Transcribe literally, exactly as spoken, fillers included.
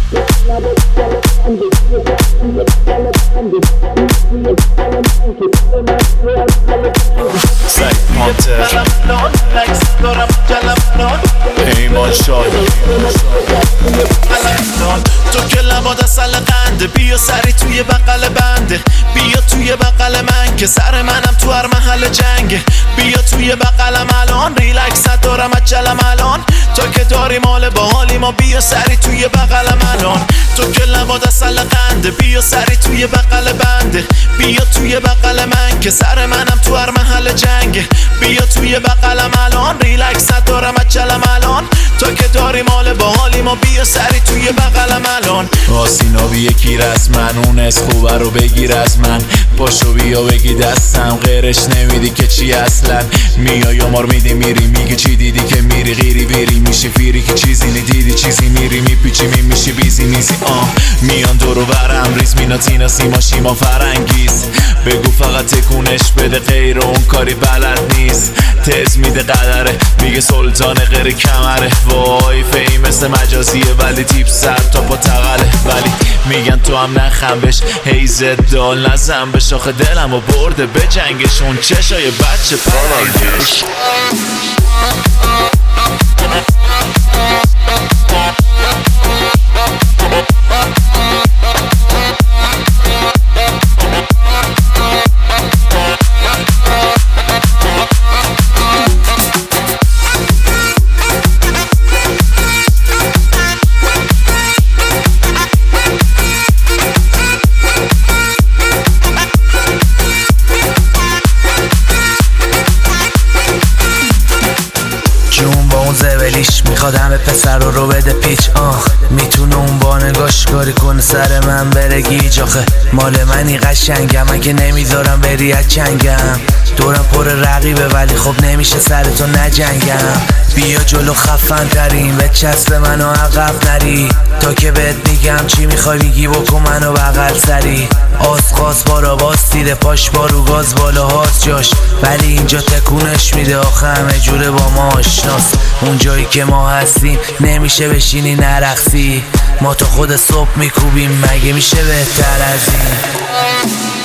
سعید پانتر پیمان شاد تو که لباد اصل قنده بیا سری توی بغل بنده بیا توی بغل من که سر منم تو هر محل جنگه بیا توی بغلم الان ریلکست دارم اجلم الان تو که داری مال باحالی ما بیا سری توی بغلم الان تو که لباد اصل قنده بیا سری توی بغل بنده بیا توی بغل من که سر منم تو هر محل جنگه بیا توی بغلم الان ریلکست دارم اجلم الان تو که داری مال باحالی ما بیا سری توی بغلم الان آسینابی یکی رس من اون از خوبه رو بگیر از من پاشو بیا بگی دستم غیرش نمیدی که چی اصلا میای و مار میدی میری میگی چی دیدی که میری غیری بیری میشه فیری که چیزی ندیدی چیزی میری میپیچی می میشی بیزی میزی آه میان دورو برم ریز میناتینا سیما شیما فرنگیز بگو فقط تکونش بده غیر اون کاری بلد نیست تز میده قدره میگه سلطان غیر کمره وای فیم مثل مجازیه ولی تیپ سر تا پا تقله ولی میگن تو هم نخم بش هیزت دال نزم بش آخه دلم و برده به جنگشون چشای بچه پرنگش زبلیش میخواد همه پسر رو رو بده پیچ آخ میتونه اون با نگاش کاری کنه سر من بره گیج آخه مال منی قشنگم اگه نمیذارم بری از چنگم دورم پر رقیبه ولی خب نمیشه سرتو نجنگم بیا جلو خفن ترین به چسب منو عقب نری تا که بهت میگم چی میخوای میگی بکن منو بغل سری آس خاص بارا باز تیره پاش بارو گاز بالا هاست جاش ولی اینجا تکونش میده آخه همه جوره با ما آشناس اون جایی که ما هستیم نمیشه بشینی نرقصی ما تا خود صبح میکوبیم مگه میشه بهتر از این